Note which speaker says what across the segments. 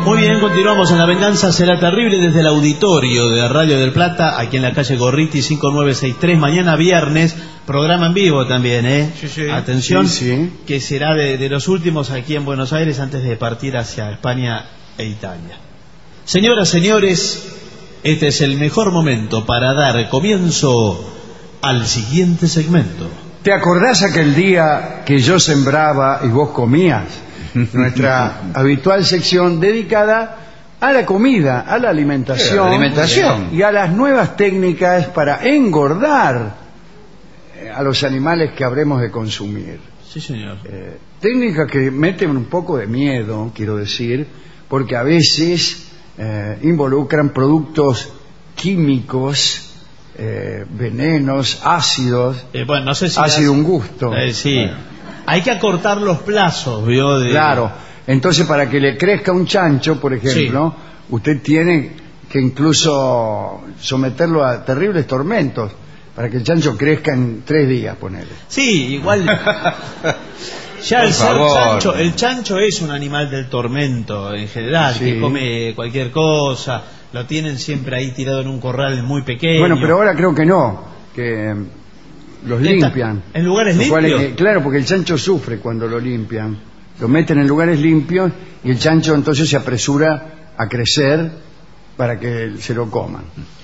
Speaker 1: Muy bien, continuamos en La Venganza Será Terrible desde el auditorio de Radio del Plata, aquí en la calle Gorriti 5963. Mañana viernes, programa en vivo también, ¿eh?
Speaker 2: Sí, sí.
Speaker 1: Atención,
Speaker 2: sí.
Speaker 1: Que será de los últimos aquí en Buenos Aires antes de partir hacia España e Italia. Señoras, señores, este es el mejor momento para dar comienzo al siguiente segmento.
Speaker 2: ¿Te acordás aquel día que yo sembraba y vos comías? Nuestra habitual sección dedicada a la comida, a la alimentación, y a las nuevas técnicas para engordar a los animales que habremos de consumir.
Speaker 1: Sí, señor.
Speaker 2: Técnicas que meten un poco de miedo, quiero decir, porque a veces involucran productos químicos, venenos, ácidos.
Speaker 1: Bueno, no sé si
Speaker 2: ha sido un gusto.
Speaker 1: Sí.
Speaker 2: Bueno.
Speaker 1: Hay que acortar los plazos, ¿vio?
Speaker 2: Claro. Entonces, para que le crezca un chancho, por ejemplo, usted tiene que incluso someterlo a terribles tormentos para que el chancho crezca en 3 días, ponele.
Speaker 1: Sí, igual. Ya el chancho es un animal del tormento en general,
Speaker 2: Sí.
Speaker 1: que come cualquier cosa, lo tienen siempre ahí tirado en un corral muy pequeño.
Speaker 2: Bueno, pero ahora creo que no, que los limpian.
Speaker 1: ¿En lugares limpios?
Speaker 2: Claro, porque el chancho sufre cuando lo limpian. Lo meten en lugares limpios y el chancho entonces se apresura a crecer para que se lo coman.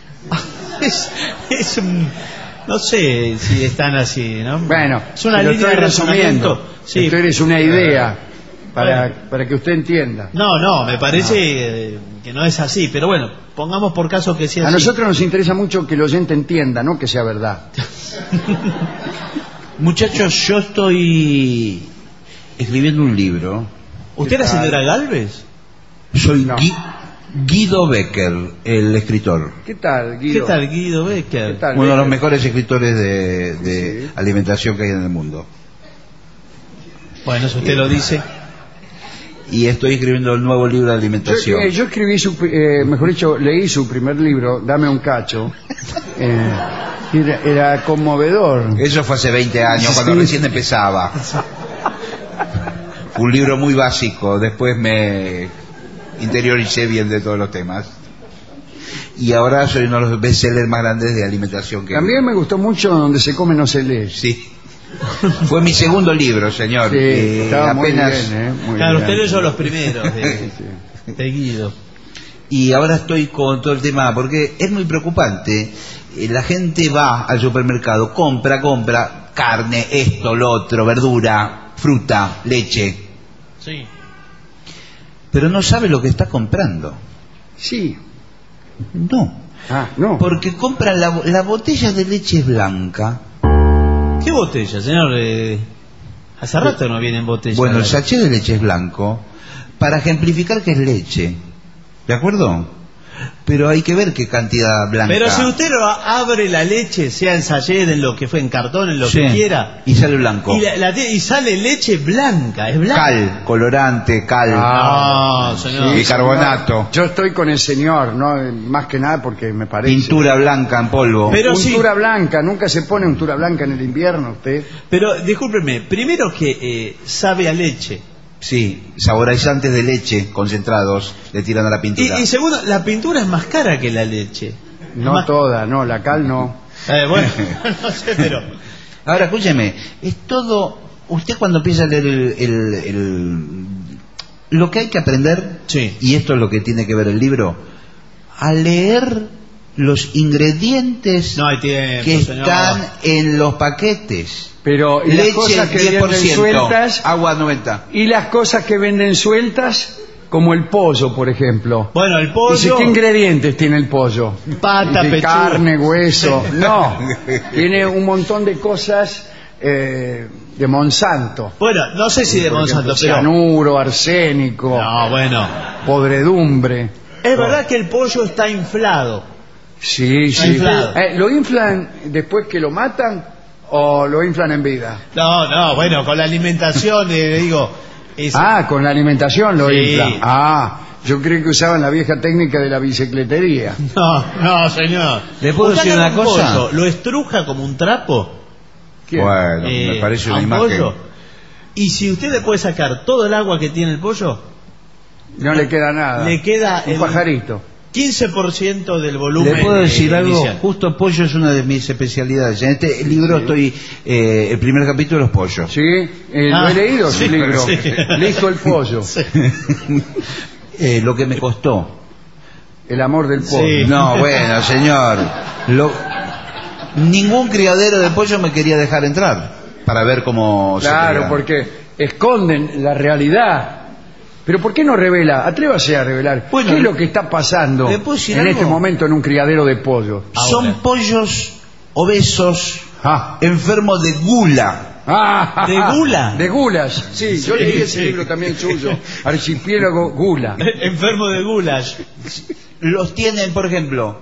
Speaker 2: No sé si están así, ¿no? Bueno, es una línea de razonamiento.
Speaker 1: Sí.
Speaker 2: Esto es una idea para que usted entienda.
Speaker 1: No, me parece que no es así, pero bueno, pongamos por caso que sea así.
Speaker 2: A nosotros nos interesa mucho que el oyente entienda, no que sea verdad.
Speaker 3: Muchachos, yo estoy escribiendo un libro.
Speaker 1: ¿Usted era señora Galvez?
Speaker 3: Soy Guido Becker, el escritor.
Speaker 2: ¿Qué tal, Guido?
Speaker 1: ¿Qué tal, Guido Becker?
Speaker 2: ¿Qué tal,
Speaker 3: Uno de los
Speaker 2: Becker?
Speaker 3: mejores escritores de alimentación que hay en el mundo.
Speaker 1: Bueno, si usted lo dice.
Speaker 3: Y estoy escribiendo el nuevo libro de alimentación.
Speaker 2: Yo escribí mejor dicho, leí su primer libro, Dame un cacho. Era conmovedor.
Speaker 3: Eso fue hace 20 años, cuando recién empezaba. Un libro muy básico, después me interioricé bien de todos los temas. Y ahora soy uno de los bestsellers más grandes de alimentación que...
Speaker 2: También me gustó mucho Donde se come no se lee.
Speaker 3: Sí. Fue mi segundo libro, señor.
Speaker 2: Sí, estaba
Speaker 3: apenas...
Speaker 2: muy bien, muy
Speaker 1: Claro,
Speaker 2: bien.
Speaker 1: usted leyó los primeros de Guido.
Speaker 3: Y ahora estoy con todo el tema, porque es muy preocupante. La gente va al supermercado, compra carne, esto, lo otro, verdura, fruta, leche.
Speaker 1: Sí.
Speaker 3: Pero no sabe lo que está comprando.
Speaker 2: Sí.
Speaker 3: No.
Speaker 2: No.
Speaker 3: Porque compra la botella de leche blanca.
Speaker 1: ¿Qué botella, señor? Hace rato no viene en botella.
Speaker 3: Bueno, el sachet de leche es blanco para ejemplificar que es leche. ¿De acuerdo? Pero hay que ver qué cantidad blanca.
Speaker 1: Pero si usted abre la leche, sea en sachet, en lo que fue, en cartón, en lo que quiera,
Speaker 3: y sale blanco.
Speaker 1: Y sale leche blanca, es blanca.
Speaker 3: Cal, colorante, cal.
Speaker 1: No, señor.
Speaker 3: Bicarbonato.
Speaker 2: Yo estoy con el señor, no más que nada porque me parece.
Speaker 3: Pintura blanca en polvo.
Speaker 1: Pero
Speaker 2: untura blanca, nunca se pone untura blanca en el invierno usted.
Speaker 1: Pero discúlpeme, primero que sabe a leche.
Speaker 3: Sí, saborizantes de leche concentrados le tiran a la pintura.
Speaker 1: Y segundo, la pintura es más cara que la leche.
Speaker 2: No toda, no, la cal no.
Speaker 1: Bueno, no sé, pero...
Speaker 3: Ahora, escúcheme, es todo... Usted cuando empieza a leer lo que hay que aprender, y esto es lo que tiene que ver el libro, a leer los ingredientes que están en los paquetes.
Speaker 2: Pero
Speaker 3: leche,
Speaker 2: las cosas que
Speaker 3: 10%,
Speaker 2: venden sueltas,
Speaker 3: agua 90.
Speaker 2: Y las cosas que venden sueltas, como el pollo, por ejemplo.
Speaker 1: Bueno, el pollo...
Speaker 2: Dice, ¿qué ingredientes tiene el pollo?
Speaker 1: Pata, pechuga.
Speaker 2: Carne, hueso. No, tiene un montón de cosas de Monsanto.
Speaker 1: Bueno, no sé si de Monsanto, pero...
Speaker 2: Cianuro, arsénico.
Speaker 1: No, bueno.
Speaker 2: Podredumbre.
Speaker 1: Es verdad que el pollo está inflado.
Speaker 2: Sí,
Speaker 1: Está
Speaker 2: sí.
Speaker 1: inflado.
Speaker 2: ¿Lo inflan después que lo matan o lo inflan en vida?
Speaker 1: No, bueno, con la alimentación, digo...
Speaker 2: con la alimentación lo
Speaker 1: Sí.
Speaker 2: inflan. Yo creí que usaban la vieja técnica de la bicicletería.
Speaker 1: No, señor.
Speaker 3: ¿Le puedo decir una cosa?
Speaker 1: Pollo, ¿lo estruja como un trapo?
Speaker 3: Bueno, me parece una imagen.
Speaker 1: Pollo. Y si usted le puede sacar todo el agua que tiene el pollo,
Speaker 2: No le queda nada.
Speaker 1: Le queda
Speaker 2: un pajarito.
Speaker 1: 15% del volumen.
Speaker 3: ¿Le puedo decir algo?
Speaker 1: inicial.
Speaker 3: Justo pollo es una de mis especialidades. En este libro estoy, el primer capítulo es pollo.
Speaker 2: Sí, lo he leído,
Speaker 1: sí,
Speaker 2: su libro.
Speaker 1: sí.
Speaker 2: Listo el pollo.
Speaker 1: Sí.
Speaker 3: Lo que me costó.
Speaker 2: El amor del pollo.
Speaker 1: Sí.
Speaker 3: No, bueno, señor. Ningún criadero de pollo me quería dejar entrar para ver cómo
Speaker 2: Claro,
Speaker 3: se
Speaker 2: porque esconden la realidad. Pero ¿por qué no revela? Atrévase a revelar.
Speaker 3: Bueno,
Speaker 2: ¿qué es lo que está pasando
Speaker 3: ¿le puedo decir
Speaker 2: en
Speaker 3: algo?
Speaker 2: este momento en un criadero de pollo?
Speaker 3: Son pollos obesos,
Speaker 2: Ah.
Speaker 3: enfermos de gula.
Speaker 2: Ah,
Speaker 1: ¿De gula?
Speaker 2: De gulas. Sí, yo
Speaker 1: Sí,
Speaker 2: leí ese
Speaker 1: sí.
Speaker 2: libro también suyo. Archipiélago Gula.
Speaker 1: Enfermo de goulash.
Speaker 3: Los tienen, por ejemplo,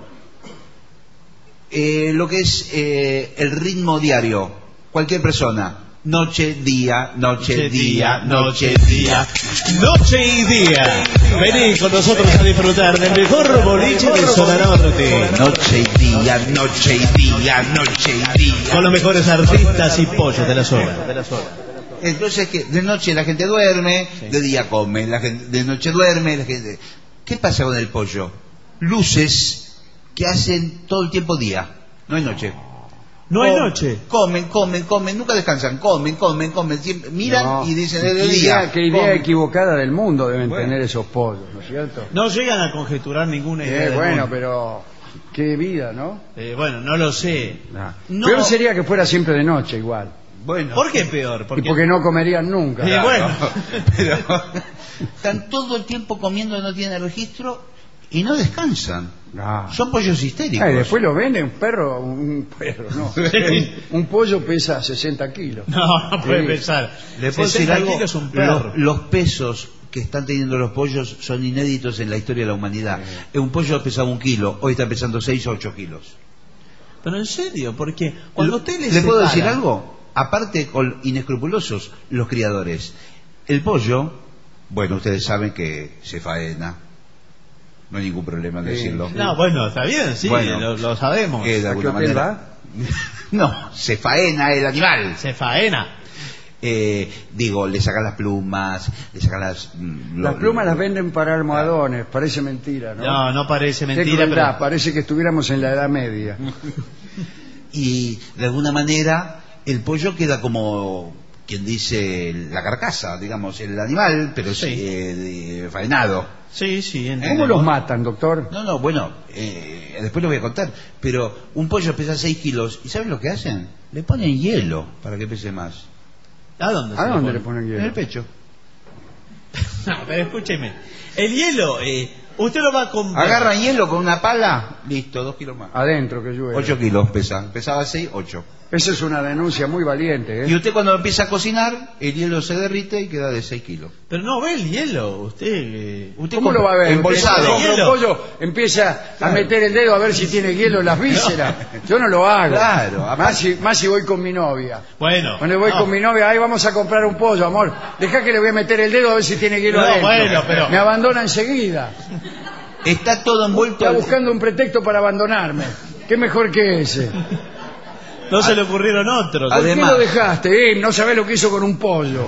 Speaker 3: lo que es el ritmo diario. Cualquier persona. Noche, día, noche, día, noche, día.
Speaker 1: Noche y día. Vení con nosotros a disfrutar del mejor boliche de Zona Norte.
Speaker 3: Noche y día, noche y día, noche y día.
Speaker 1: Con los mejores artistas y pollos de la zona.
Speaker 3: Entonces, que de noche la gente duerme, de día come, de noche duerme, la gente... ¿Qué pasa con el pollo? Luces que hacen todo el tiempo día, no hay noche.
Speaker 1: No hay noche.
Speaker 3: Comen, nunca descansan, comen, siempre miran
Speaker 2: No.
Speaker 3: y dicen es de
Speaker 2: Qué
Speaker 3: día.
Speaker 2: idea
Speaker 3: Comen.
Speaker 2: equivocada del mundo deben
Speaker 3: Bueno.
Speaker 2: tener esos pollos, ¿no es cierto?
Speaker 1: No llegan a conjeturar ninguna idea. del
Speaker 2: Bueno,
Speaker 1: mundo.
Speaker 2: pero qué vida, ¿no?
Speaker 1: Bueno, no lo sé. No.
Speaker 2: Peor sería que fuera siempre de noche igual.
Speaker 3: Bueno,
Speaker 1: ¿Por qué peor?
Speaker 2: Y porque no comerían nunca.
Speaker 1: Sí, bueno.
Speaker 3: pero están todo el tiempo comiendo, no tienen registro y no descansan.
Speaker 2: Ah.
Speaker 3: Son pollos histéricos.
Speaker 2: Ah, y después lo vende un perro, no. Un pollo pesa 60 kilos.
Speaker 1: No, no puede
Speaker 2: Sí.
Speaker 1: pensar.
Speaker 3: ¿Le puedo
Speaker 1: 60
Speaker 3: decir algo?
Speaker 1: kilos un perro.
Speaker 3: Los pesos que están teniendo los pollos son inéditos en la historia de la humanidad. Un pollo pesaba 1 kilo, hoy está pesando 6 o 8 kilos.
Speaker 1: Pero en serio, porque cuando usted
Speaker 3: ¿Le puedo decir algo? Aparte, con inescrupulosos los criadores. El pollo, bueno, ustedes saben que se faena. No hay ningún problema en decirlo.
Speaker 1: No, bueno, está bien, sí,
Speaker 3: Bueno,
Speaker 1: lo sabemos.
Speaker 3: De
Speaker 2: ¿A qué
Speaker 3: alguna
Speaker 2: hotel
Speaker 3: manera.
Speaker 2: va?
Speaker 3: No, se faena el animal.
Speaker 1: Se faena.
Speaker 3: Digo, le sacan las plumas, le sacan las...
Speaker 2: Las plumas las venden para almohadones, parece mentira, ¿no?
Speaker 1: No, no parece
Speaker 2: Qué
Speaker 1: mentira,
Speaker 2: crueldad,
Speaker 1: pero...
Speaker 2: parece que estuviéramos en la Edad Media.
Speaker 3: Y de alguna manera el pollo queda como quien dice la carcasa, digamos, el animal, pero
Speaker 1: Sí.
Speaker 3: faenado.
Speaker 1: Sí, sí.
Speaker 2: ¿Cómo
Speaker 1: entendemos.
Speaker 2: los matan, doctor?
Speaker 3: No, bueno, después lo voy a contar. Pero un pollo pesa 6 kilos. ¿Y sabes lo que hacen? Le ponen hielo para que pese más.
Speaker 1: ¿A dónde?
Speaker 2: ¿A
Speaker 1: se
Speaker 2: dónde
Speaker 1: lo
Speaker 2: le
Speaker 1: pone?
Speaker 2: ponen
Speaker 3: En
Speaker 2: hielo?
Speaker 3: el pecho.
Speaker 1: No, pero escúcheme. El hielo, usted lo va a comprar.
Speaker 3: Agarran hielo con una pala, listo, 2 kilos más.
Speaker 2: Adentro que llueve.
Speaker 3: 8 kilos pesa. Pesaba 6, 8.
Speaker 2: Esa es una denuncia muy valiente,
Speaker 3: Y
Speaker 2: ¿eh?
Speaker 3: usted cuando empieza a cocinar, el hielo se derrite y queda de 6 kilos.
Speaker 1: Pero no ve el hielo, usted.
Speaker 3: Usted
Speaker 2: ¿Cómo lo va a ver?
Speaker 3: Embolsado.
Speaker 2: Usted compra un
Speaker 1: Hielo.
Speaker 2: pollo, empieza a meter el dedo a ver si tiene hielo en las vísceras. Yo no lo hago.
Speaker 3: Claro,
Speaker 2: Más si voy con mi novia.
Speaker 1: Bueno.
Speaker 2: Cuando voy
Speaker 1: no.
Speaker 2: con mi novia, ahí vamos a comprar un pollo, amor. Deja que le voy a meter el dedo a ver si tiene hielo
Speaker 1: No,
Speaker 2: adentro.
Speaker 1: bueno, pero-
Speaker 2: Me abandona enseguida.
Speaker 3: Está todo envuelto.
Speaker 2: Está buscando un pretexto para abandonarme. ¿Qué mejor que ese?
Speaker 1: No se le ocurrieron otros.
Speaker 2: ¿Por
Speaker 3: Además-
Speaker 2: qué lo dejaste? No sabés lo que hizo con un pollo.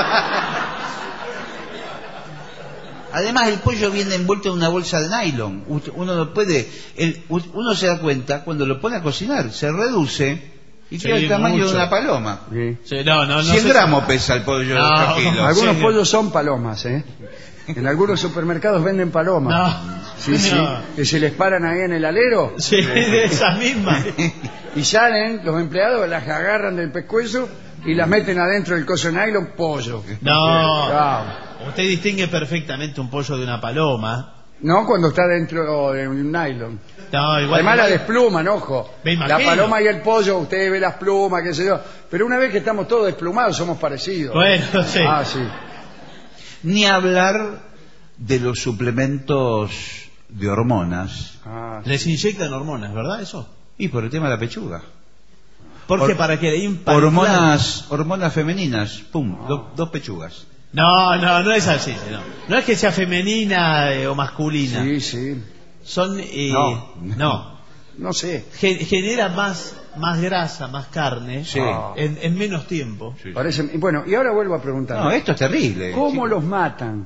Speaker 3: Además, el pollo viene envuelto en una bolsa de nylon. Uno no puede. Uno se da cuenta cuando lo pone a cocinar, se reduce y
Speaker 1: Sí,
Speaker 3: queda el tamaño
Speaker 1: mucho.
Speaker 3: de una paloma.
Speaker 2: Sí.
Speaker 1: Sí, no
Speaker 3: 100
Speaker 1: sé-
Speaker 3: gramos pesa el pollo de
Speaker 1: No,
Speaker 3: 8 kilos.
Speaker 2: Algunos
Speaker 1: Sí.
Speaker 2: pollos son palomas, ¿eh? En algunos supermercados venden palomas.
Speaker 1: No.
Speaker 2: Sí, sí.
Speaker 1: No.
Speaker 2: Que se les paran ahí en el alero
Speaker 1: Sí, de esas mismas.
Speaker 2: y salen, los empleados las agarran del pescuezo y las meten adentro del coso de nylon, pollo.
Speaker 1: No.
Speaker 2: Chao.
Speaker 1: Usted distingue perfectamente un pollo de una paloma.
Speaker 2: No cuando está dentro de un nylon.
Speaker 1: No, igual.
Speaker 2: Además la despluman, ojo.
Speaker 1: Me imagino.
Speaker 2: La paloma y el pollo, usted ve las plumas, qué sé yo. Pero una vez que estamos todos desplumados, somos parecidos.
Speaker 1: Bueno, sí.
Speaker 2: Ah, sí.
Speaker 3: Ni hablar de los suplementos de hormonas.
Speaker 2: Ah,
Speaker 1: Les inyectan hormonas, ¿verdad? Eso.
Speaker 3: Y por el tema de la pechuga.
Speaker 1: Porque para que le infla.
Speaker 3: Hormonas femeninas. Pum, dos pechugas.
Speaker 1: No es así. No es que sea femenina o masculina.
Speaker 2: sí, sí.
Speaker 1: Son.
Speaker 2: No. No sé.
Speaker 1: Genera más grasa, más carne.
Speaker 3: Sí.
Speaker 1: En menos tiempo.
Speaker 2: Parece... Bueno, y ahora vuelvo a preguntar.
Speaker 3: No, esto es terrible.
Speaker 2: ¿Cómo
Speaker 3: chicos.
Speaker 2: los matan?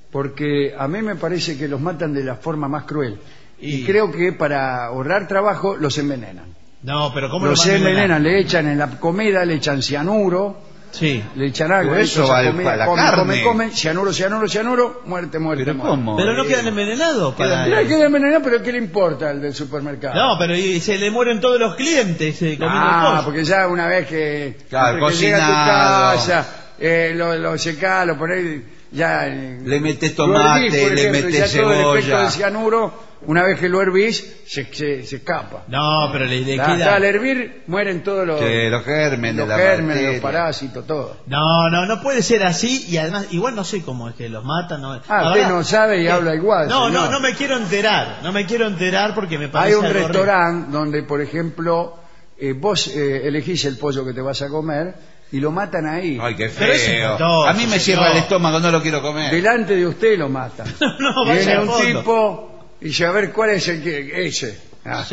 Speaker 2: porque a mí me parece que los matan de la forma más cruel. Y creo que para ahorrar trabajo los envenenan.
Speaker 1: No, pero ¿cómo
Speaker 2: los envenenan? Le echan en la comida, le echan cianuro.
Speaker 1: Sí.
Speaker 2: Le echan algo.
Speaker 3: Eso va para la carne.
Speaker 2: Come, cianuro, muerte.
Speaker 3: ¿Pero cómo?
Speaker 1: Pero no quedan envenenados.
Speaker 2: Quedan envenenados, pero ¿qué le importa al del supermercado?
Speaker 1: No, pero se le mueren todos los clientes comiendo pollo.
Speaker 2: Porque ya una vez que,
Speaker 3: claro,
Speaker 2: que llega a tu casa, lo secás, lo ponés, ya...
Speaker 3: Le metes tomate, le metes
Speaker 2: cebolla. Todo el efecto del cianuro, una vez que lo hervís, se escapa.
Speaker 1: No, pero le queda...
Speaker 2: Al hervir mueren todos los
Speaker 3: gérmenes,
Speaker 2: los parásitos, todo.
Speaker 1: No puede ser así, y además, igual no sé cómo es que los matan.
Speaker 2: Usted no sabe y habla igual.
Speaker 1: No me quiero enterar porque me parece...
Speaker 2: Hay un restaurante donde, por ejemplo, vos elegís el pollo que te vas a comer y lo matan ahí.
Speaker 3: Ay, qué feo. A mí me cierra el estómago, no lo quiero comer.
Speaker 2: Delante de usted lo matan. Viene un tipo y dice, a ver, ¿cuál es el que...? Ese.
Speaker 1: Sí.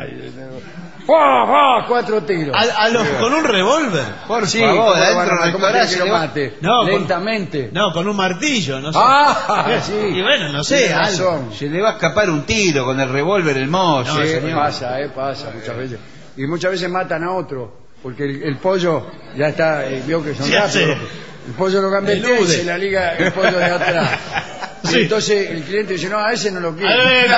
Speaker 2: 4 tiros.
Speaker 1: ¿Con un revólver?
Speaker 3: Por favor, adentro
Speaker 2: que lo mate. Lentamente.
Speaker 1: Con un martillo, no sé.
Speaker 2: Sí.
Speaker 1: Y bueno, no sé.
Speaker 3: Se le va a escapar un tiro con el revólver, el mozo.
Speaker 2: Pasa muchas veces. Y muchas veces matan a otro, porque el pollo ya está, vio que son rápidos. El pollo lo gambetea y se la liga el pollo de atrás. Sí. Entonces el cliente dice, no, a ese no lo quiero.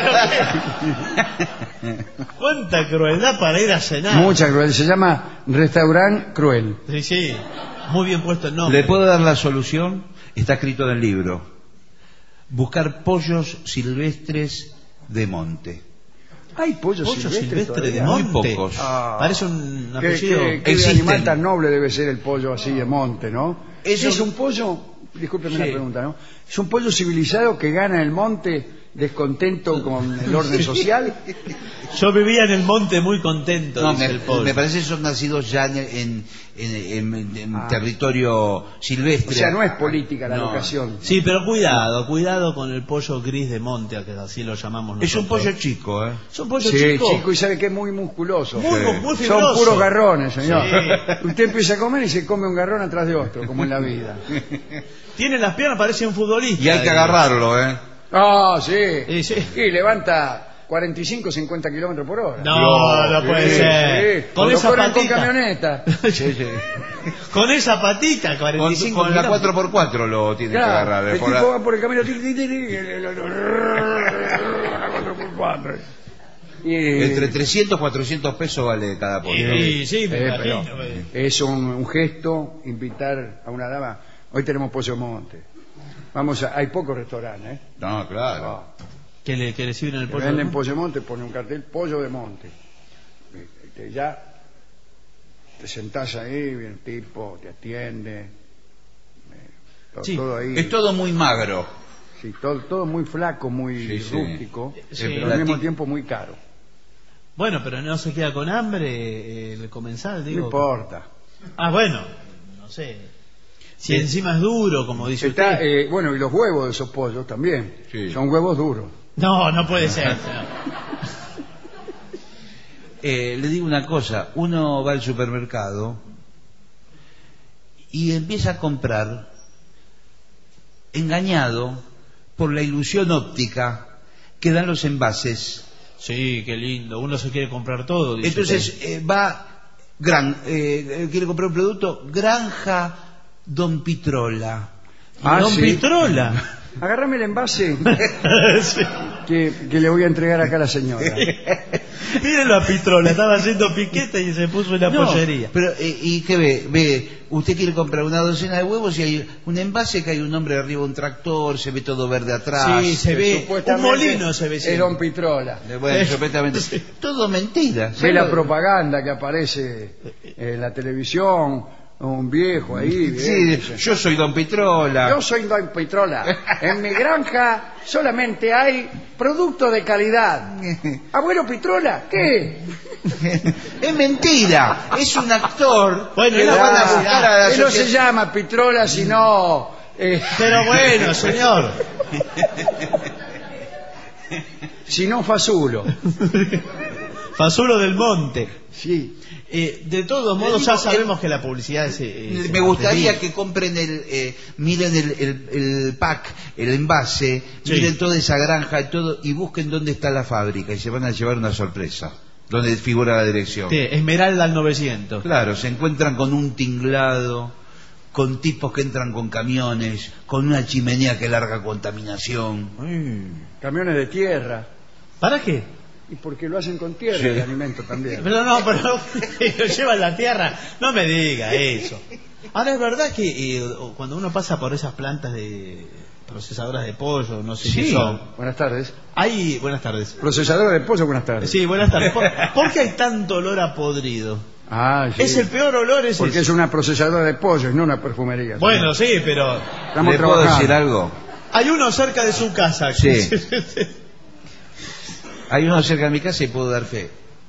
Speaker 1: Cuánta crueldad para ir a cenar.
Speaker 2: Mucha crueldad. Se llama Restaurant Cruel.
Speaker 1: Sí. Muy bien puesto el nombre.
Speaker 3: ¿Le puedo dar la solución? Está escrito en el libro. Buscar pollos silvestres de monte.
Speaker 2: ¿Hay pollos silvestres
Speaker 3: de monte? Muy pocos.
Speaker 1: Parece un apellido.
Speaker 2: ¿Qué animal tan noble debe ser el pollo así de monte, no? Es un pollo... Discúlpeme la pregunta, ¿no? ¿Es un pollo civilizado que gana el monte descontento con el orden social?
Speaker 1: Yo vivía en el monte muy contento.
Speaker 3: No, me parece que son nacidos ya en territorio silvestre.
Speaker 2: O sea, no es política la locación.
Speaker 1: Sí, pero cuidado con el pollo gris de monte, que así lo llamamos nosotros.
Speaker 3: Es un pollo chico, ¿eh?
Speaker 1: Es un pollo chico.
Speaker 2: Y sabe que es muy musculoso.
Speaker 1: Muy fibroso.
Speaker 2: Son puros garrones, señor. Sí. Usted empieza a comer y se come un garrón atrás de otro, como en la vida.
Speaker 1: Tiene las piernas, parece un futbolista.
Speaker 3: Y hay que agarrarlo, ¿eh?
Speaker 2: Sí. Y levanta 45, 50 kilómetros por hora.
Speaker 1: No puede ser.
Speaker 2: Sí. Con esa patita. Con camioneta.
Speaker 1: Sí. Con esa patita, 45
Speaker 3: con la 4x4 lo tiene que agarrar.
Speaker 2: El tipo va por el camino.
Speaker 3: Entre 300 y 400 pesos vale cada pollo.
Speaker 1: Sí, me imagino.
Speaker 2: Es un gesto invitar a una dama. Hoy tenemos pollo monte. Hay pocos restaurantes, ¿eh?
Speaker 3: No, claro.
Speaker 1: ¿Que le sirven el pollo?
Speaker 2: Venden pollo de monte, pone un cartel, pollo de monte. Ya te sentás ahí, viene el tipo, te atiende. Todo ahí.
Speaker 3: Es todo muy magro.
Speaker 2: Sí, todo muy flaco, muy rústico, pero al mismo tiempo muy caro.
Speaker 1: Bueno, pero no se queda con hambre el comensal, digo.
Speaker 2: No importa.
Speaker 1: Bueno, no sé. Si encima es duro, como dice usted.
Speaker 2: Bueno, y los huevos de esos pollos también. Sí. Son huevos duros.
Speaker 1: No puede ser.
Speaker 3: Le digo una cosa. Uno va al supermercado y empieza a comprar engañado por la ilusión óptica que dan los envases.
Speaker 1: Sí, qué lindo. Uno se quiere comprar todo. Dice
Speaker 3: entonces quiere comprar un producto Granja Don Pitrola.
Speaker 1: Don Pitrola.
Speaker 2: Agárrame el envase que le voy a entregar acá a la señora.
Speaker 1: Mírenlo a Pitrola, estaba haciendo piquete y se puso en la pollería.
Speaker 3: Pero, ¿y qué ve? Usted quiere comprar una docena de huevos y hay un envase que hay un hombre arriba de un tractor, se ve todo verde atrás.
Speaker 1: Sí, se ve un molino, se ve.
Speaker 2: Es Don Pitrola.
Speaker 3: Bueno, supuestamente. Todo mentira.
Speaker 2: Ve la propaganda que aparece en la televisión. Un viejo ahí.
Speaker 3: Yo soy Don Pitrola.
Speaker 2: Yo soy Don Pitrola. En mi granja solamente hay productos de calidad. Abuelo Pitrola, ¿qué?
Speaker 3: Es mentira. Es un actor.
Speaker 1: Bueno,
Speaker 3: que lo van a buscar a la
Speaker 2: él no se llama Pitrola, sino...
Speaker 1: Pero bueno, señor.
Speaker 2: Sino Fasulo.
Speaker 1: Pasulo del Monte.
Speaker 2: Sí.
Speaker 1: De todos modos, ya sabemos que la publicidad es...
Speaker 3: me gustaría que compren miren el pack, el envase,
Speaker 1: Sí.
Speaker 3: miren toda esa granja y todo, y busquen dónde está la fábrica y se van a llevar una sorpresa, donde figura la dirección.
Speaker 1: Sí, Esmeralda al 900.
Speaker 3: Claro, se encuentran con un tinglado, con tipos que entran con camiones, con una chimenea que larga contaminación.
Speaker 2: Camiones de tierra.
Speaker 1: ¿Para qué?
Speaker 2: Y porque lo hacen con tierra,
Speaker 3: Sí.
Speaker 2: el alimento también.
Speaker 1: Pero no, pero lo llevan la tierra. No me diga eso. Ahora, es verdad que cuando uno pasa por esas plantas de procesadoras de pollo, no sé
Speaker 2: Sí.
Speaker 1: qué son.
Speaker 2: Buenas tardes.
Speaker 1: Hay... Buenas tardes.
Speaker 2: Procesadora de pollo, buenas tardes.
Speaker 1: Sí, buenas tardes. ¿Por qué hay tanto olor a podrido?
Speaker 2: Ah, sí.
Speaker 1: Es el peor olor, es
Speaker 2: Porque
Speaker 1: ese.
Speaker 2: es una procesadora de pollo y no una perfumería.
Speaker 1: Bueno, sí, pero...
Speaker 2: Estamos
Speaker 3: ¿Le puedo
Speaker 2: trabajando.
Speaker 3: decir algo?
Speaker 1: Hay uno cerca de su casa.
Speaker 3: Sí. Hay uno cerca de mi casa y puedo dar fe.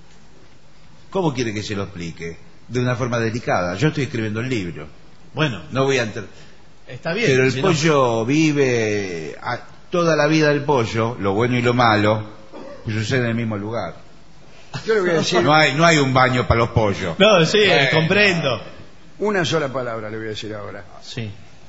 Speaker 3: ¿Cómo quiere que se lo explique? De una forma delicada. Yo estoy escribiendo el libro.
Speaker 1: Bueno,
Speaker 3: No voy a entrar.
Speaker 1: está bien.
Speaker 3: Pero el
Speaker 1: si no-
Speaker 3: pollo vive toda la vida del pollo, lo bueno y lo malo, pues sucede en el mismo lugar.
Speaker 2: Yo le voy a decir
Speaker 3: No hay un baño para los pollos.
Speaker 1: No, sí, comprendo.
Speaker 2: una sola palabra, le voy a decir ahora.
Speaker 1: Sí.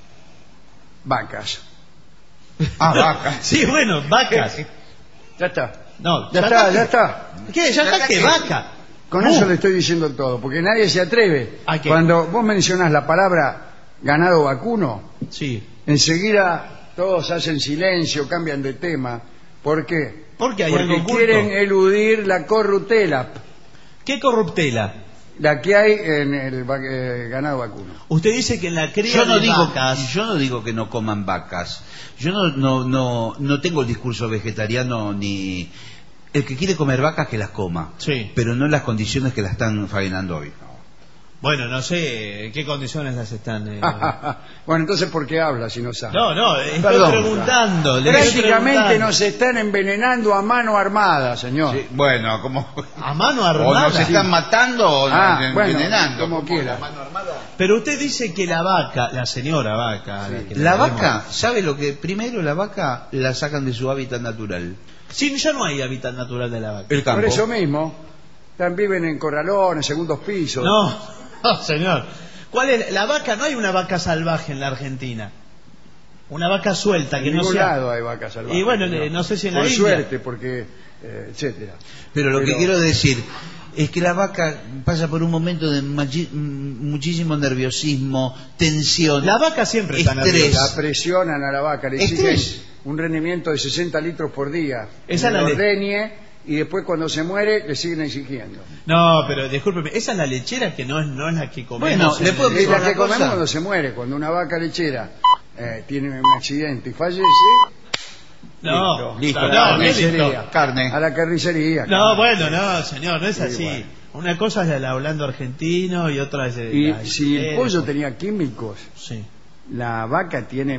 Speaker 2: Vacas.
Speaker 3: Ah, vaca.
Speaker 1: Sí, bueno, vacas.
Speaker 2: Ya está.
Speaker 1: No,
Speaker 2: Ya está, ya está.
Speaker 1: ¿Qué? ¿Ya está qué? Vaca.
Speaker 2: Con eso le estoy diciendo todo, porque nadie se atreve.
Speaker 1: ¿A qué?
Speaker 2: Cuando vos mencionás la palabra ganado vacuno,
Speaker 1: Sí.
Speaker 2: enseguida todos hacen silencio, cambian de tema. ¿Por qué?
Speaker 1: Porque hay
Speaker 2: Porque
Speaker 1: algo oculto.
Speaker 2: quieren eludir la corruptela,
Speaker 1: ¿Qué corruptela?
Speaker 2: la que hay en el ganado vacuno.
Speaker 1: Usted dice que en la cría
Speaker 3: Yo no
Speaker 1: de
Speaker 3: digo,
Speaker 1: vacas...
Speaker 3: yo no digo que no coman vacas. Yo no tengo el discurso vegetariano ni el que quiere comer vacas que las coma,
Speaker 1: Sí.
Speaker 3: pero no en las condiciones que las están faenando hoy.
Speaker 1: Bueno, no sé en qué condiciones las están...
Speaker 2: Bueno, entonces, ¿por qué habla si no sabe?
Speaker 1: No, estoy
Speaker 3: Perdón.
Speaker 1: preguntando. le estoy
Speaker 2: Prácticamente
Speaker 1: preguntando.
Speaker 2: nos están envenenando a mano armada, señor.
Speaker 3: Sí, bueno, como
Speaker 1: A mano
Speaker 3: o
Speaker 1: armada.
Speaker 3: nos están matando o
Speaker 2: Ah,
Speaker 3: nos
Speaker 2: bueno,
Speaker 3: envenenando.
Speaker 2: como quiera.
Speaker 1: Pero usted dice que la vaca, la señora vaca... que
Speaker 3: La
Speaker 1: tenemos-
Speaker 3: vaca, ¿sabe lo que? Primero la vaca la sacan de su hábitat natural.
Speaker 1: Sí, ya no hay hábitat natural de la vaca.
Speaker 3: El campo.
Speaker 2: Por eso mismo, viven en corralones, segundos pisos.
Speaker 1: No, señor. ¿Cuál es? La vaca, no hay una vaca salvaje en la Argentina. Una vaca suelta que
Speaker 2: En
Speaker 1: no
Speaker 2: ningún
Speaker 1: sea...
Speaker 2: lado hay vacas salvajes.
Speaker 1: Y bueno, no sé si en la
Speaker 2: Por
Speaker 1: India.
Speaker 2: suerte, porque, etcétera.
Speaker 3: Pero lo que
Speaker 2: Pero-
Speaker 3: quiero decir es que la vaca pasa por un momento de muchísimo nerviosismo, tensión,
Speaker 1: La vaca siempre está
Speaker 3: estrés.
Speaker 1: nerviosa.
Speaker 2: La presionan a la vaca, le
Speaker 3: Estrés.
Speaker 2: exigen un rendimiento de 60 litros por día.
Speaker 1: Esa
Speaker 2: en
Speaker 1: es la
Speaker 2: el
Speaker 1: ley.
Speaker 2: ordeñe, y después cuando se muere le siguen exigiendo.
Speaker 1: No, pero discúlpeme, esa es la lechera que no es la que comemos.
Speaker 3: Bueno, le puedo
Speaker 2: Es
Speaker 3: decir
Speaker 2: la
Speaker 3: una
Speaker 2: que comemos
Speaker 3: cosa.
Speaker 2: cuando se muere. Cuando una vaca lechera tiene un accidente y fallece,
Speaker 1: No,
Speaker 3: Listo,
Speaker 1: no,
Speaker 3: la
Speaker 1: no, no es
Speaker 2: carnicería.
Speaker 1: listo.
Speaker 3: Carne.
Speaker 2: a la carnicería.
Speaker 1: No, bueno, no, señor, no es
Speaker 2: Sí,
Speaker 1: así.
Speaker 2: bueno.
Speaker 1: Una cosa es el hablando argentino y otra es el...
Speaker 2: Y si el pollo tenía químicos,
Speaker 1: Sí.
Speaker 2: la vaca tiene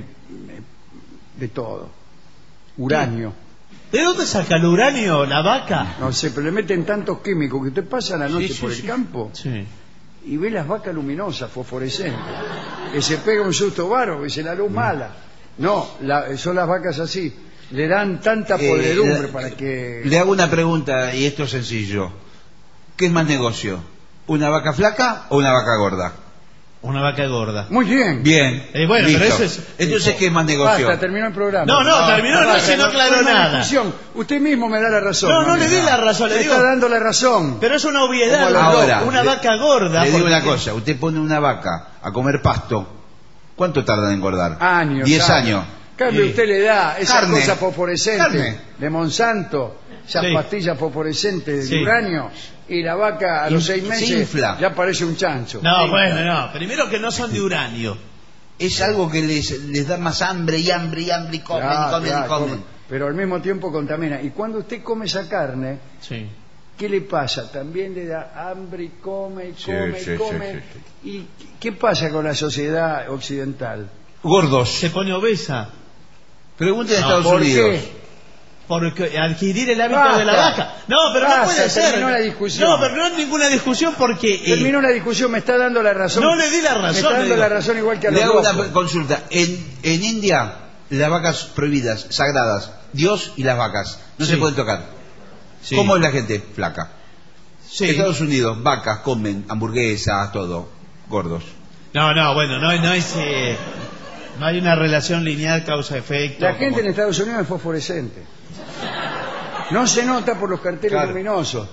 Speaker 2: de todo. Uranio.
Speaker 1: ¿De dónde saca el uranio la vaca?
Speaker 2: No sé, pero le meten tantos químicos que usted pasa la noche
Speaker 3: Sí, sí,
Speaker 2: por
Speaker 3: sí.
Speaker 2: el campo
Speaker 1: Sí.
Speaker 2: y ve las vacas luminosas, fosforescentes, que se pega un susto bárbaro, que dice la luz mala. No, son las vacas así. Le dan tanta podredumbre para que...
Speaker 3: Le hago una pregunta y esto es sencillo. ¿Qué es más negocio? ¿Una vaca flaca o una vaca gorda?
Speaker 1: Una vaca gorda.
Speaker 2: Muy bien.
Speaker 3: Bien.
Speaker 1: Bueno,
Speaker 3: listo.
Speaker 1: pero eso es...
Speaker 3: Entonces, ¿qué es más negocio?
Speaker 2: Basta, terminó el programa.
Speaker 1: No, terminó, no, si no aclaró
Speaker 2: fue una
Speaker 1: nada.
Speaker 2: discusión. Usted mismo me da la razón.
Speaker 1: No le di la razón, le
Speaker 2: Me
Speaker 1: digo...
Speaker 2: está dando la razón.
Speaker 1: Pero es una obviedad.
Speaker 2: Como
Speaker 3: Ahora,
Speaker 1: una vaca gorda.
Speaker 3: Le digo
Speaker 1: porque-
Speaker 3: una cosa. Usted pone una vaca a comer pasto. ¿Cuánto tarda en engordar?
Speaker 2: Años.
Speaker 3: 10
Speaker 2: años.
Speaker 3: años.
Speaker 2: Cambio,
Speaker 1: Sí.
Speaker 2: usted le da esa
Speaker 3: Carne.
Speaker 2: cosa fosforescente
Speaker 3: Carne.
Speaker 2: de Monsanto, esas
Speaker 1: Sí.
Speaker 2: pastillas fosforescentes de
Speaker 1: Sí.
Speaker 2: uranio, y la vaca a los 6
Speaker 3: Se
Speaker 2: meses
Speaker 3: infla.
Speaker 2: ya parece un chancho.
Speaker 1: No, bueno, no. Primero que no son de uranio.
Speaker 3: Es algo que les da más hambre y hambre y hambre y comen
Speaker 2: Claro,
Speaker 3: y comen
Speaker 2: claro,
Speaker 3: y comen.
Speaker 2: comen. Pero al mismo tiempo contamina. Y cuando usted come esa carne,
Speaker 1: Sí.
Speaker 2: ¿qué le pasa? También le da hambre y come y
Speaker 3: Sí,
Speaker 2: come
Speaker 3: sí,
Speaker 2: y come.
Speaker 3: sí, sí,
Speaker 2: ¿Y qué pasa con la sociedad occidental?
Speaker 3: Gordos.
Speaker 1: Se pone obesa.
Speaker 3: Pregúntenle a
Speaker 1: No,
Speaker 3: Estados
Speaker 2: ¿por
Speaker 3: Unidos.
Speaker 2: qué?
Speaker 1: Porque adquirir el hábito
Speaker 2: Basta.
Speaker 1: de la vaca. No, pero
Speaker 2: Basta,
Speaker 1: no puede ser.
Speaker 2: terminó la discusión.
Speaker 1: No, pero no es ninguna discusión porque...
Speaker 2: Terminó la discusión, me está dando la razón.
Speaker 1: No le di la razón,
Speaker 2: Me está
Speaker 1: le
Speaker 2: dando
Speaker 1: digo.
Speaker 2: la razón igual que a
Speaker 3: Le
Speaker 2: los
Speaker 3: hago
Speaker 2: locos.
Speaker 3: una consulta. En India, las vacas prohibidas, sagradas, Dios y las vacas, no
Speaker 1: Sí.
Speaker 3: se pueden tocar.
Speaker 1: Sí.
Speaker 3: ¿Cómo es la gente? Flaca.
Speaker 1: Sí.
Speaker 3: Estados Unidos, vacas comen hamburguesas, todo, gordos.
Speaker 1: No, bueno, no hay una relación lineal causa-efecto.
Speaker 2: La gente en Estados Unidos es fosforescente. No se nota por los carteles luminosos.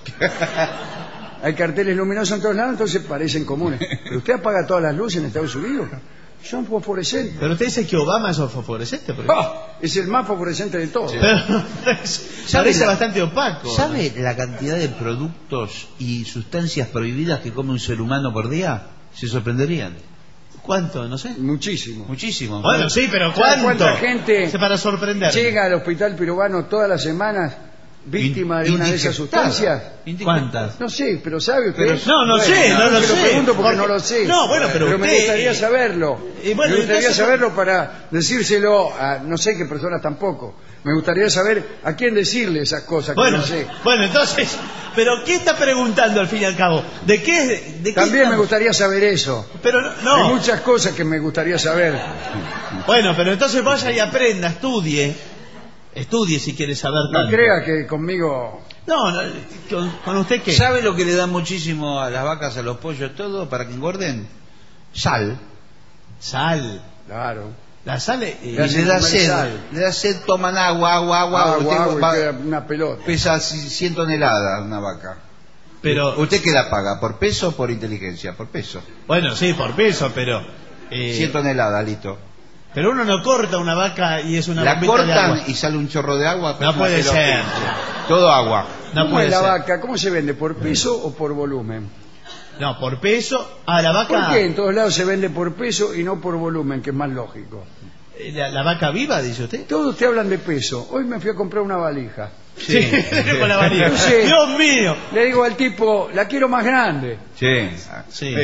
Speaker 2: Hay carteles luminosos en todos lados, entonces parecen comunes. Pero usted apaga todas las luces en Estados Unidos, son fosforescentes.
Speaker 1: Pero usted dice que Obama es fosforescente, por ejemplo.
Speaker 2: Es el más fosforescente de todos.
Speaker 1: Sí. Pero parece bastante opaco.
Speaker 3: ¿Sabe la cantidad de productos y sustancias prohibidas que come un ser humano por día? Se sorprenderían.
Speaker 1: ¿Cuánto? No sé.
Speaker 2: Muchísimo.
Speaker 3: Muchísimo.
Speaker 1: Bueno, sí, pero ¿cuánto?
Speaker 2: ¿Cuánta gente
Speaker 1: para sorprender
Speaker 2: llega al hospital peruano todas las semanas víctima de una de esas sustancias?
Speaker 1: ¿Cuántas?
Speaker 2: No sé, pero ¿sabe usted?
Speaker 1: No
Speaker 2: Bueno,
Speaker 1: sé, no lo
Speaker 2: se
Speaker 1: sé.
Speaker 2: lo pregunto porque no lo sé.
Speaker 1: No, bueno, pero
Speaker 2: me
Speaker 1: usted-
Speaker 2: gustaría saberlo.
Speaker 1: bueno,
Speaker 2: me gustaría
Speaker 1: entonces-
Speaker 2: saberlo para decírselo a no sé qué personas tampoco. Me gustaría saber a quién decirle esas cosas que
Speaker 1: Bueno,
Speaker 2: no sé.
Speaker 1: bueno, entonces, ¿pero qué está preguntando al fin y al cabo? ¿De qué
Speaker 2: También me
Speaker 1: estamos?
Speaker 2: gustaría saber eso.
Speaker 1: Pero
Speaker 2: Hay
Speaker 1: no.
Speaker 2: muchas cosas que me gustaría saber.
Speaker 1: Bueno, pero entonces vaya y aprenda, estudie. Estudie si quiere saber
Speaker 2: No
Speaker 1: tanto.
Speaker 2: crea que conmigo...
Speaker 1: No, ¿con usted qué?
Speaker 3: ¿Sabe lo que le da muchísimo a las vacas, a los pollos, todo, para que engorden? Sal.
Speaker 1: Sal.
Speaker 2: Claro.
Speaker 1: La sal
Speaker 3: Le da
Speaker 2: comer
Speaker 3: sed.
Speaker 2: sal.
Speaker 3: Le da sed, toman agua.
Speaker 2: Agua,
Speaker 3: Usted
Speaker 2: y queda una pelota.
Speaker 3: pesa 100 toneladas una vaca.
Speaker 1: pero
Speaker 3: ¿Usted qué la paga? ¿Por peso o por inteligencia? Por peso.
Speaker 1: bueno, sí, por peso, pero
Speaker 3: 100 toneladas, listo.
Speaker 1: pero uno no corta una vaca y es una
Speaker 3: La
Speaker 1: bombita de
Speaker 3: cortan
Speaker 1: agua.
Speaker 3: y sale un chorro de agua.
Speaker 1: No puede
Speaker 3: pero
Speaker 1: ser.
Speaker 3: Todo agua.
Speaker 1: No
Speaker 2: ¿Cómo
Speaker 1: puede
Speaker 2: es la
Speaker 1: ser.
Speaker 2: vaca? ¿Cómo se vende? ¿Por peso o por volumen?
Speaker 1: No, por peso. La vaca.
Speaker 2: ¿Por qué en todos lados se vende por peso y no por volumen, que es más lógico?
Speaker 1: La vaca viva, dice usted.
Speaker 2: Todos te hablan de peso. Hoy me fui a comprar una valija.
Speaker 1: Sí, con la varilla.
Speaker 2: Entonces-
Speaker 1: Dios mío.
Speaker 2: Le digo al tipo, la quiero más grande.
Speaker 3: Sí.
Speaker 1: Sí.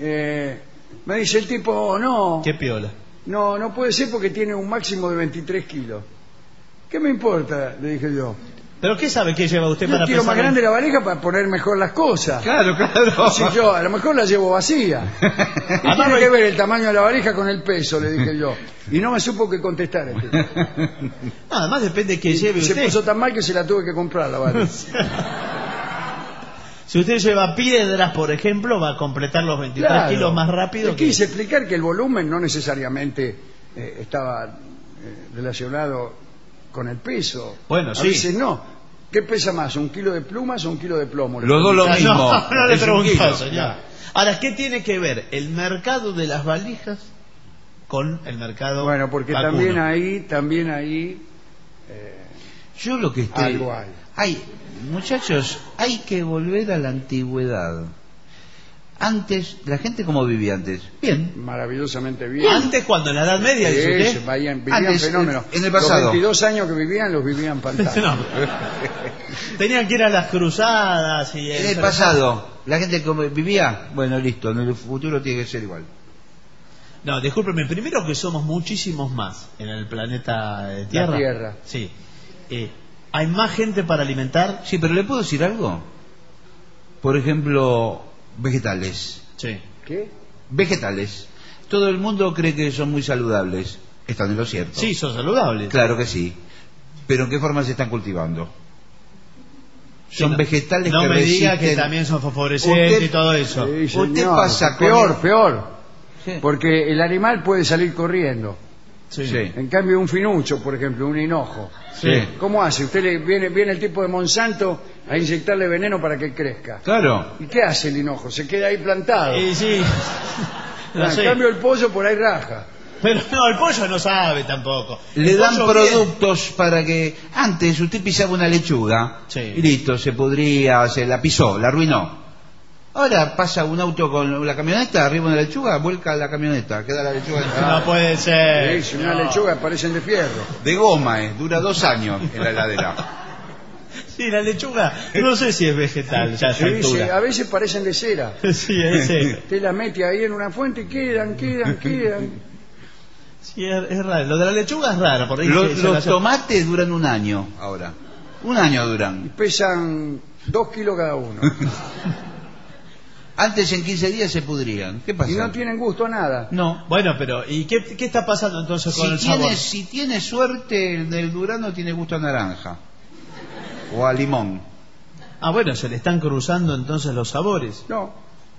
Speaker 2: Me dice el tipo, no,
Speaker 1: Qué piola.
Speaker 2: no puede ser porque tiene un máximo de 23 kilos. ¿Qué me importa? Le dije yo.
Speaker 1: ¿Pero qué sabe que lleva usted
Speaker 2: Yo
Speaker 1: para
Speaker 2: quiero
Speaker 1: pesar
Speaker 2: más grande la valija para poner mejor las cosas.
Speaker 3: Claro.
Speaker 2: Si yo a lo mejor la llevo vacía. ¿Qué tiene que ver el tamaño de la valija con el peso? Le dije yo. Y no me supo qué contestar.
Speaker 1: No, además depende que lleve
Speaker 2: Se
Speaker 1: usted.
Speaker 2: puso tan mal que se la tuve que comprar la valija.
Speaker 1: Si usted lleva piedras, por ejemplo, va a completar los 23
Speaker 2: Claro.
Speaker 1: kilos más rápido.
Speaker 2: Le quise explicar que el volumen no necesariamente estaba relacionado con el peso.
Speaker 1: Bueno,
Speaker 2: A
Speaker 1: sí.
Speaker 2: veces no. ¿Qué pesa más, un kilo de plumas o un kilo de plomo?
Speaker 3: Los dos lo
Speaker 1: No,
Speaker 3: mismo.
Speaker 1: no le
Speaker 3: Es un
Speaker 1: pregunto,
Speaker 3: kilo.
Speaker 1: señor. Ahora, ¿qué tiene que ver el mercado de las valijas con el mercado
Speaker 2: Bueno, porque
Speaker 1: vacuno?
Speaker 2: también ahí
Speaker 3: Yo lo que estoy...
Speaker 2: algo hay.
Speaker 3: Muchachos, hay que volver a la antigüedad. Antes, la gente cómo vivía antes. Bien.
Speaker 2: Maravillosamente bien.
Speaker 1: Antes, cuando en la Edad Media, dice
Speaker 2: Sí,
Speaker 1: usted.
Speaker 2: vivían
Speaker 3: Antes,
Speaker 2: fenómenos.
Speaker 3: en el pasado.
Speaker 2: Los 22 años que vivían, los vivían fantásticos.
Speaker 1: No. Tenían que ir a las cruzadas y
Speaker 3: En el pasado, la gente como vivía, bueno, listo, en el futuro tiene que ser igual.
Speaker 1: No, discúlpeme, primero que somos muchísimos más en el planeta Tierra.
Speaker 2: La Tierra.
Speaker 1: Sí. Hay más gente para alimentar.
Speaker 3: Sí, pero ¿le puedo decir algo? Por ejemplo, vegetales.
Speaker 1: Sí.
Speaker 2: ¿Qué?
Speaker 3: Vegetales. Todo el mundo cree que son muy saludables. Están en lo cierto.
Speaker 1: Sí, son saludables.
Speaker 3: Claro que sí. Pero ¿en qué forma se están cultivando? Son
Speaker 1: no,
Speaker 3: vegetales
Speaker 1: no
Speaker 3: que
Speaker 1: me diga
Speaker 3: resisten...
Speaker 1: que también son fosforescentes
Speaker 3: Usted-
Speaker 1: y todo eso.
Speaker 2: Sí,
Speaker 3: Usted
Speaker 2: señor.
Speaker 3: pasa con
Speaker 2: peor,
Speaker 3: el-
Speaker 2: peor.
Speaker 3: Sí.
Speaker 2: Porque el animal puede salir corriendo.
Speaker 1: Sí.
Speaker 3: Sí.
Speaker 2: En cambio, un finucho, por ejemplo, un hinojo.
Speaker 3: Sí.
Speaker 2: ¿Cómo hace? Usted viene el tipo de Monsanto a inyectarle veneno para que crezca.
Speaker 3: Claro.
Speaker 2: ¿Y qué hace el hinojo? Se queda ahí plantado.
Speaker 1: Sí. Lo
Speaker 2: En
Speaker 1: sé.
Speaker 2: cambio, el pollo por ahí raja.
Speaker 1: Pero no, el pollo no sabe tampoco.
Speaker 3: Le
Speaker 1: El
Speaker 3: dan
Speaker 1: pollo
Speaker 3: productos para que... Antes usted pisaba una lechuga
Speaker 1: Sí.
Speaker 3: y listo, se podría, se la pisó, la arruinó. Ahora pasa un auto con la camioneta, arriba de una lechuga, vuelca la camioneta, queda la lechuga
Speaker 1: bien.
Speaker 3: entrada.
Speaker 1: No puede ser.
Speaker 2: Sí, una
Speaker 1: No.
Speaker 2: lechuga parecen de fierro.
Speaker 3: De goma, dura 2 años en la heladera.
Speaker 1: Sí, la lechuga, no sé si es vegetal ya a esa
Speaker 2: Sí, sí,
Speaker 1: altura.
Speaker 2: a veces parecen de cera.
Speaker 1: Sí, ese.
Speaker 2: Usted la mete ahí en una fuente y quedan.
Speaker 1: Sí, es raro. Lo de la lechuga es raro. Por ahí se
Speaker 3: Los
Speaker 1: la-
Speaker 3: tomates duran 1 año ahora. 1 año
Speaker 2: Y
Speaker 3: duran.
Speaker 2: pesan 2 kilos cada uno.
Speaker 3: Antes en 15 días se pudrían. ¿Qué pasa?
Speaker 2: Y no tienen gusto a nada.
Speaker 3: No.
Speaker 1: Bueno, pero ¿y qué está pasando entonces con el sabor?
Speaker 3: Si tiene suerte, el del Durano tiene gusto a naranja. O a limón.
Speaker 1: Ah, bueno, se le están cruzando entonces los sabores.
Speaker 2: No.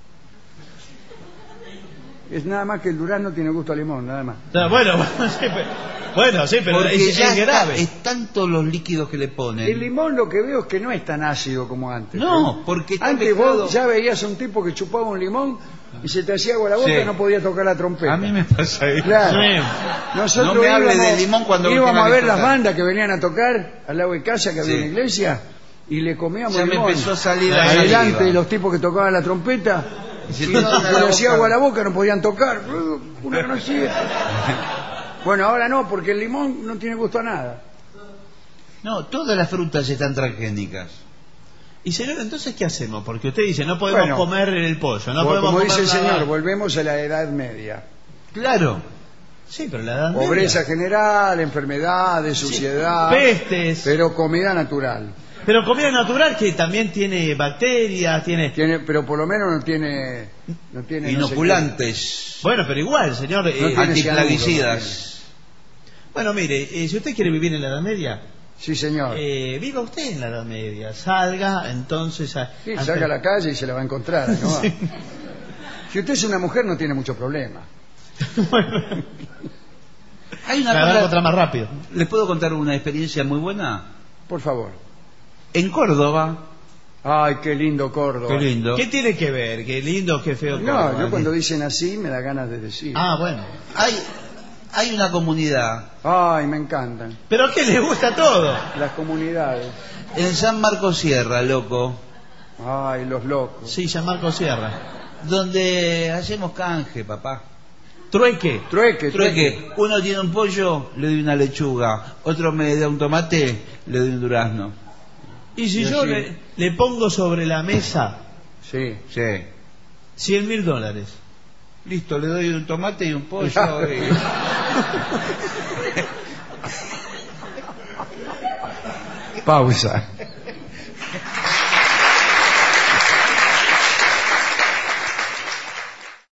Speaker 2: Es nada más que el durazno tiene gusto a limón, nada más.
Speaker 1: Bueno, sí, pero
Speaker 3: Porque
Speaker 1: es
Speaker 3: ya
Speaker 1: grave.
Speaker 3: es tanto los líquidos que le ponen.
Speaker 2: El limón lo que veo es que no es tan ácido como antes.
Speaker 3: No, porque está
Speaker 2: antes
Speaker 3: mezclado.
Speaker 2: vos ya veías a un tipo que chupaba un limón y se te hacía agua la boca
Speaker 3: Sí.
Speaker 2: y no podía tocar la trompeta.
Speaker 3: A mí me pasa eso.
Speaker 2: Claro.
Speaker 1: Sí.
Speaker 2: Nosotros
Speaker 3: No me hable
Speaker 2: íbamos,
Speaker 3: de limón cuando
Speaker 2: íbamos
Speaker 3: tenga
Speaker 2: a
Speaker 3: que
Speaker 2: ver las
Speaker 3: tocar.
Speaker 2: bandas que venían a tocar al lado de casa, que había
Speaker 3: Sí.
Speaker 2: una iglesia, y le comíamos
Speaker 3: Ya me
Speaker 2: limón.
Speaker 3: empezó a salir la
Speaker 2: adelante
Speaker 3: saliva.
Speaker 2: de los tipos que tocaban la trompeta.
Speaker 3: Y se
Speaker 2: Y
Speaker 3: te
Speaker 2: no,
Speaker 3: llena
Speaker 2: se
Speaker 3: la
Speaker 2: le hacía
Speaker 3: boca.
Speaker 2: agua a la boca, no podían tocar. Una conocida. Bueno, ahora no, porque el limón no tiene gusto a nada.
Speaker 3: No, todas las frutas están transgénicas.
Speaker 1: Y señor, entonces, ¿qué hacemos? Porque usted dice, no podemos
Speaker 2: Bueno,
Speaker 1: comer el pollo, no podemos
Speaker 2: como
Speaker 1: comer
Speaker 2: dice el
Speaker 1: nada.
Speaker 2: señor, volvemos a la Edad Media.
Speaker 3: Claro.
Speaker 1: Sí, pero la edad media.
Speaker 2: Pobreza general, enfermedades, suciedad,
Speaker 1: Pestes.
Speaker 2: pero comida natural.
Speaker 1: Pero comida natural que también tiene bacterias, tiene...
Speaker 2: Pero por lo menos no tiene no sé qué.
Speaker 3: Inoculantes.
Speaker 1: Bueno, pero igual, señor.
Speaker 2: No tiene
Speaker 3: Antiplaguicidas.
Speaker 1: Bueno, mire, si usted quiere vivir en la Edad Media,
Speaker 2: Sí, señor.
Speaker 1: viva usted en la Edad Media. Salga, entonces...
Speaker 2: Sí, salga a la calle y se la va a encontrar, ¿no?
Speaker 1: Sí.
Speaker 2: Si usted es una mujer no tiene mucho problema.
Speaker 3: Hay una
Speaker 1: Me la va a
Speaker 3: cosa.
Speaker 1: encontrar más rápido.
Speaker 3: ¿Les puedo contar una experiencia muy buena?
Speaker 2: Por favor.
Speaker 3: En Córdoba.
Speaker 2: Ay, qué lindo Córdoba.
Speaker 3: Qué lindo.
Speaker 1: ¿Qué tiene que ver? Qué lindo, qué feo.
Speaker 2: No,
Speaker 1: Córdoba.
Speaker 2: yo cuando dicen así me da ganas de decir.
Speaker 1: Ah, bueno.
Speaker 3: Hay una comunidad
Speaker 2: Ay, me encantan
Speaker 1: ¿Pero a qué le gusta todo?
Speaker 2: las comunidades.
Speaker 3: en San Marcos Sierra, loco,
Speaker 2: Ay, los locos.
Speaker 1: Sí, Gianmarco Sierra.
Speaker 3: donde hacemos canje, papá.
Speaker 1: Trueque.
Speaker 3: Trueque. Uno tiene un pollo, le doy una lechuga. Otro me da un tomate, le doy un durazno.
Speaker 1: Y si
Speaker 2: Y
Speaker 1: yo
Speaker 2: así.
Speaker 1: le pongo sobre la mesa
Speaker 2: Sí.
Speaker 3: Sí.
Speaker 1: $100.000.
Speaker 3: Listo, le doy un tomate y un pollo. y...
Speaker 2: Pausa.